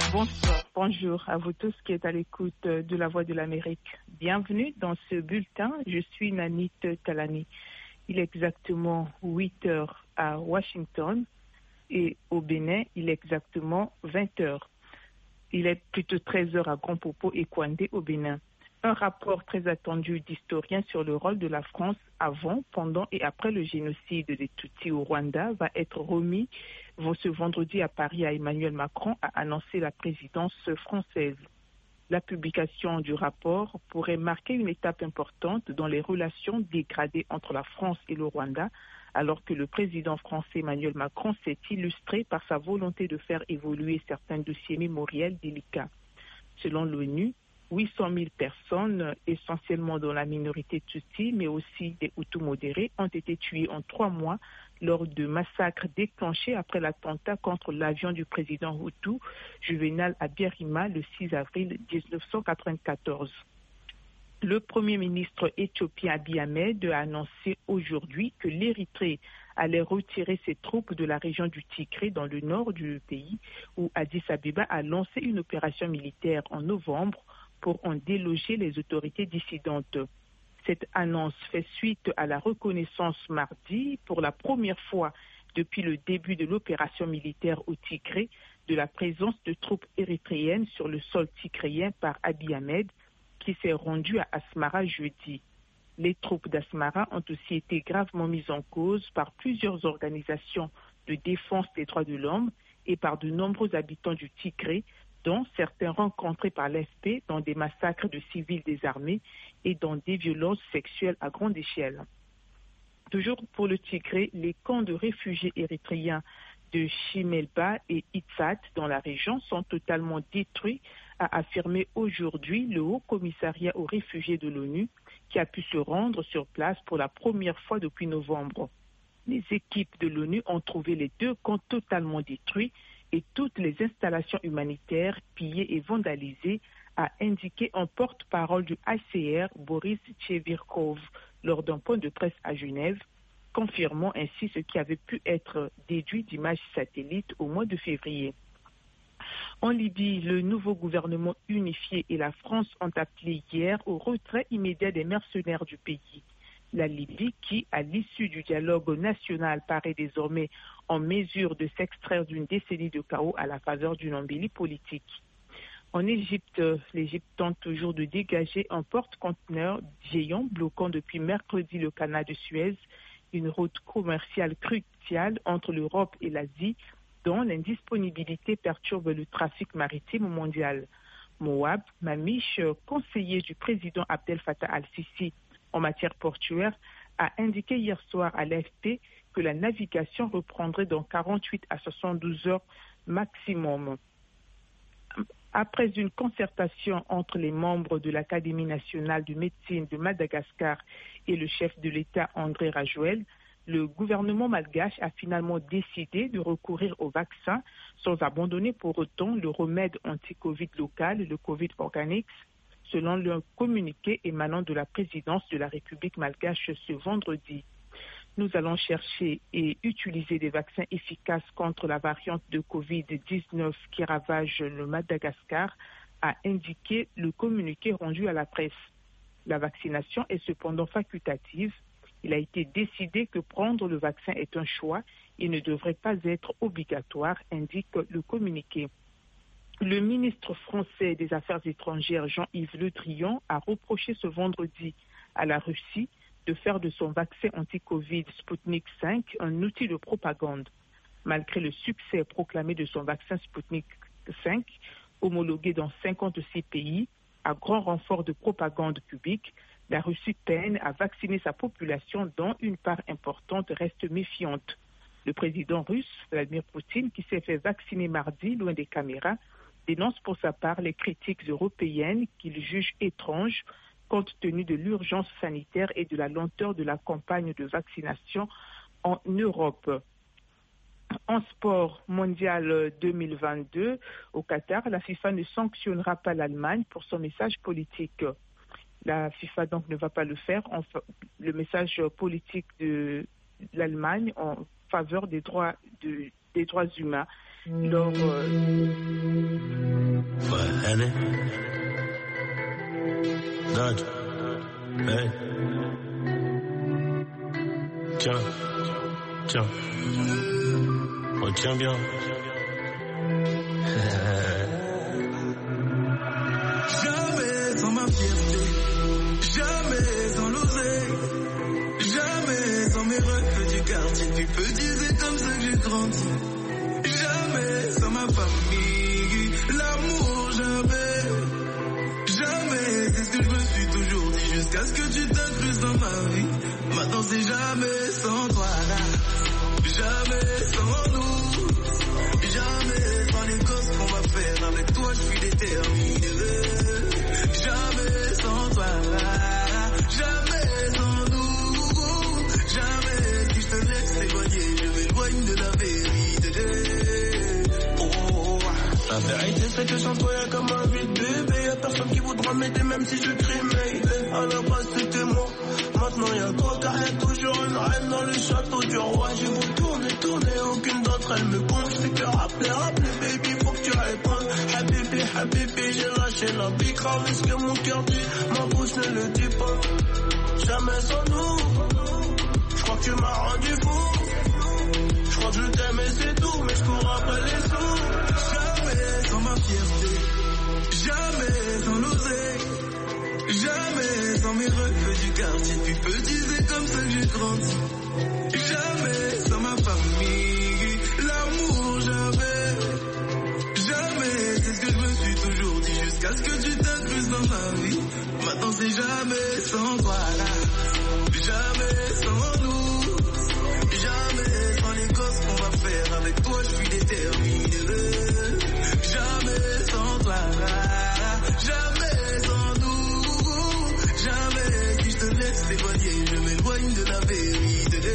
Bonsoir, bonjour à vous tous qui êtes à l'écoute de La Voix de l'Amérique. Bienvenue dans ce bulletin. Je suis Nanit Talani. Il est exactement 8 heures à Washington et au Bénin, il est exactement 20 heures. Il est plutôt 13 heures à Grand-Popo et Kouandé au Bénin. Un rapport très attendu d'historiens sur le rôle de la France avant, pendant et après le génocide des Tutsis au Rwanda va être remis ce vendredi à Paris à Emmanuel Macron, a annoncé la présidence française. La publication du rapport pourrait marquer une étape importante dans les relations dégradées entre la France et le Rwanda, alors que le président français Emmanuel Macron s'est illustré par sa volonté de faire évoluer certains dossiers mémoriels délicats. Selon l'ONU, 800 000 personnes, essentiellement dans la minorité Tutsi, mais aussi des Hutus modérés, ont été tuées en 3 mois lors de massacres déclenchés après l'attentat contre l'avion du président Hutu Juvenal Abiyarimana le 6 avril 1994. Le Premier ministre éthiopien Abiy Ahmed a annoncé aujourd'hui que l'Érythrée allait retirer ses troupes de la région du Tigré dans le nord du pays, où Addis Abeba a lancé une opération militaire en novembre pour en déloger les autorités dissidentes. Cette annonce fait suite à la reconnaissance mardi, pour la première fois depuis le début de l'opération militaire au Tigré, de la présence de troupes érythréennes sur le sol tigréen par Abiy Ahmed, qui s'est rendu à Asmara jeudi. Les troupes d'Asmara ont aussi été gravement mises en cause par plusieurs organisations de défense des droits de l'homme et par de nombreux habitants du Tigré, dont certains rencontrés par l'AFP dans des massacres de civils désarmés et dans des violences sexuelles à grande échelle. Toujours pour le Tigré, les camps de réfugiés érythréens de Chimelba et Itsat dans la région sont totalement détruits, a affirmé aujourd'hui le Haut Commissariat aux réfugiés de l'ONU, qui a pu se rendre sur place pour la première fois depuis novembre. Les équipes de l'ONU ont trouvé les 2 camps totalement détruits et toutes les installations humanitaires pillées et vandalisées, a indiqué un porte-parole du HCR, Boris Tchevirkov, lors d'un point de presse à Genève, confirmant ainsi ce qui avait pu être déduit d'images satellites au mois de février. En Libye, le nouveau gouvernement unifié et la France ont appelé hier au retrait immédiat des mercenaires du pays. La Libye, qui, à l'issue du dialogue national, paraît désormais en mesure de s'extraire d'une décennie de chaos à la faveur d'une embellie politique. En Égypte, l'Égypte tente toujours de dégager un porte-conteneurs géant bloquant depuis mercredi le canal de Suez, une route commerciale cruciale entre l'Europe et l'Asie, dont l'indisponibilité perturbe le trafic maritime mondial. Moab Mamiche, conseiller du président Abdel Fattah al-Sisi en matière portuaire, a indiqué hier soir à l'AFP que la navigation reprendrait dans 48 à 72 heures maximum. Après une concertation entre les membres de l'Académie nationale de médecine de Madagascar et le chef de l'État André Rajoelina, le gouvernement malgache a finalement décidé de recourir au vaccin sans abandonner pour autant le remède anti-Covid local, le Covid Organics, selon le communiqué émanant de la présidence de la République malgache ce vendredi. Nous allons chercher et utiliser des vaccins efficaces contre la variante de Covid-19 qui ravage le Madagascar, a indiqué le communiqué rendu à la presse. La vaccination est cependant facultative. Il a été décidé que prendre le vaccin est un choix et ne devrait pas être obligatoire, indique le communiqué. Le ministre français des Affaires étrangères, Jean-Yves Le Drian, a reproché ce vendredi à la Russie de faire de son vaccin anti-Covid Sputnik V un outil de propagande. Malgré le succès proclamé de son vaccin Sputnik V, homologué dans 56 pays, à grand renfort de propagande publique, la Russie peine à vacciner sa population dont une part importante reste méfiante. Le président russe, Vladimir Poutine, qui s'est fait vacciner mardi loin des caméras, dénonce pour sa part les critiques européennes qu'il juge étranges compte tenu de l'urgence sanitaire et de la lenteur de la campagne de vaccination en Europe. En sport mondial 2022, au Qatar, la FIFA ne sanctionnera pas l'Allemagne pour son message politique. La FIFA donc ne va pas le faire. Le message politique de l'Allemagne en faveur des droits humains. leur... Henny. Dodge. Hey. Tiens. Retiens bien. Jamais sans ma fierté, jamais sans l'oseille, jamais sans mes refs du quartier. Tu peux dire c'est comme ça que j'ai grandi. Jamais sans ma famille, l'amour jamais. Jamais, c'est ce que je me suis toujours dit jusqu'à ce que tu t'incruses dans ma vie. Maintenant c'est jamais sans toi là, jamais sans nous, jamais sans les causes qu'on va faire. Avec toi je suis déterminé. Jamais sans toi là, jamais sans nous, jamais si je te laisse t'éloigner, je m'éloigne de la vérité. Oh. La vérité c'est que sans toi y'a comme un vide bébé. Y'a personne qui voudra m'aider même si je crie mais à la base c'était moi. Maintenant y'a toi car y'a toujours une reine dans le château du roi. J'ai beau tourner, aucune d'entre elles me compte. J'fais que rappeler, baby, faut que tu répondes. Habibi, j'ai lâché la big grave. Ce que mon cœur dit, ma bouche ne le dit pas. Jamais sans nous, j'crois que tu m'as rendu fou. J'crois que je t'aime et c'est tout, mais j'cours après les sous. Jamais sans ma fierté, jamais sans l'oseille, jamais sans mes refs du quartier. Tu peux dire c'est comme ça que j'ai grandi. Jamais sans ma famille, l'amour jamais. Jamais, c'est ce que je me suis toujours dit jusqu'à ce que tu t'incruses dans ma vie. Maintenant c'est jamais sans toi là, jamais sans nous, jamais sans les causes qu'on va faire. Avec toi je suis déterminé. Jamais sans toi là, jamais sans nous, jamais si je te laisse t'éloigner, je m'éloigne de la vérité.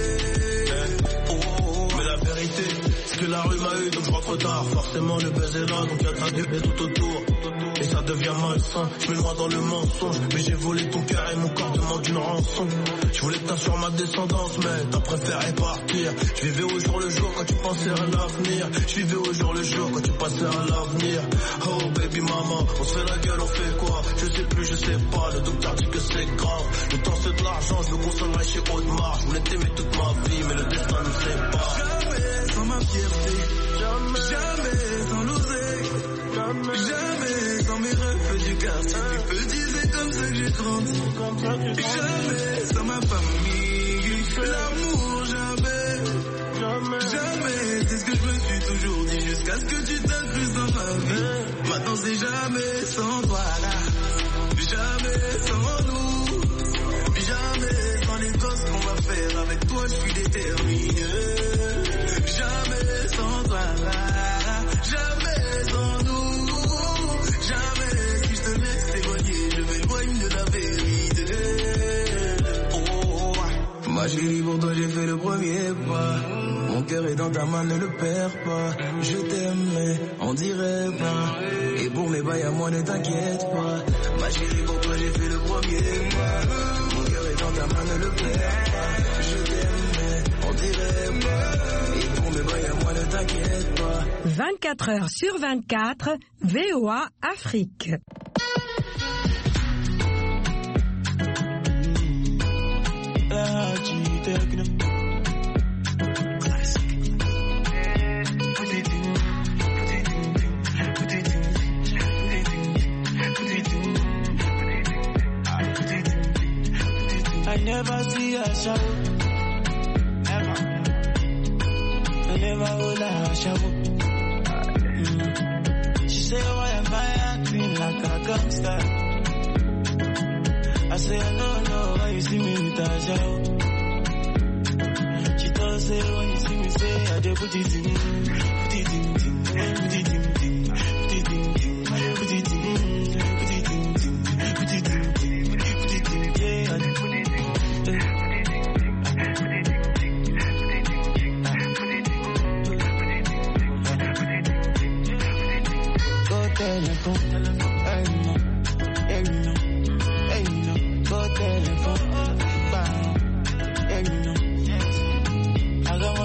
Mais la vérité, c'est que la rue m'a eu donc je rentre tard. Forcément le buzz est là donc y'a traduit tout autour. Et ça devient malsain, je me noie dans le mensonge. Mais j'ai volé ton cœur et mon corps demande une rançon. Je voulais t'assurer ma descendance mais t'as préféré partir. Je vivais au jour le jour quand tu pensais à l'avenir. Je vivais au jour le jour quand tu passais à l'avenir. Oh baby maman, on se fait la gueule, on fait quoi? Je sais plus, je sais pas, le docteur dit que c'est grave. Le temps c'est de l'argent, je veux consommer chez Audemars. Je voulais t'aimer toute ma vie mais le destin nous sépare. Jamais sans ma fierté, jamais sans l'oseille, jamais sans mes refs du quartier. Tu peux dire c'est comme ça que j'ai grandi. Jamais sans ma famille, l'amour jamais. Jamais, c'est ce que je me suis toujours dit jusqu'à ce que tu t'incruses dans ma vie. Maintenant c'est jamais sans toi là, jamais sans nous, jamais sans les causes qu'on va faire. Avec toi je suis déterminé. Jamais sans toi là, jamais sans nous, jamais si je te laisse t'éloigner, je m'éloigne de la vérité. Oh. Ma chérie, pour toi j'ai fait le premier pas. Mon cœur est dans ta main, ne le perds pas. Je t'aime mais on dirait pas. Et pour mes bails à moi ne t'inquiète pas. Ma chérie, pour toi j'ai fait le premier pas. Mon cœur est dans ta main, ne le perds pas. Je t'aime mais on dirait pas. Et pour mes bails à moi ne t'inquiète pas. 24 heures sur 24, VOA Afrique. I never see her shout. Never. I never hold her shout. She say, why am I acting like a gangster? I say, I don't know why you see me with a shout. She does say, when you see me say, I do put it in, put it in, put it in, put it in, put it in, put it in, put it in, yeah, I do put it in. Telephone, I know,